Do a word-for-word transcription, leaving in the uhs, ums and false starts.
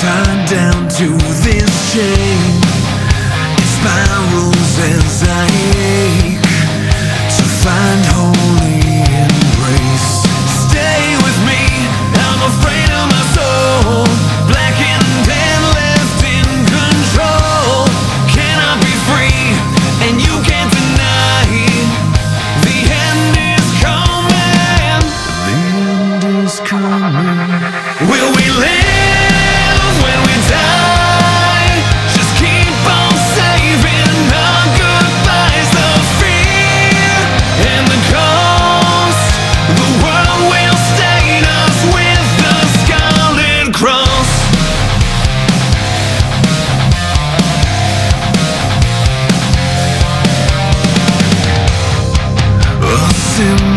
tied down to this chain. It spirals as I ache to find holy embrace. Stay with me, I'm afraid of my soul, blackened and left in control. Can I be free? And you can't deny the end is coming. The end is coming. Will we live when we die? Just keep on saving our goodbyes. The fear and the cost, the world will stain us with the scarlet cross. A symbol